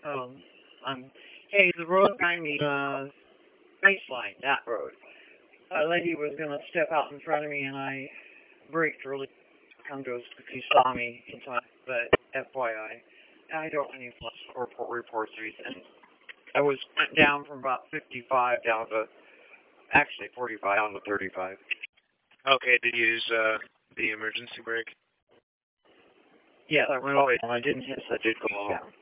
Um, hey, the road behind me, baseline, that road. A lady was gonna step out in front of me, and I braked really. Come to us because he saw me in time, but FYI, I don't have any plus reports or anything. I went down from about 55 down to actually 45 down to 35. Okay, did you use the emergency brake? Yes, I went all the way down. I didn't hit, so I did go off.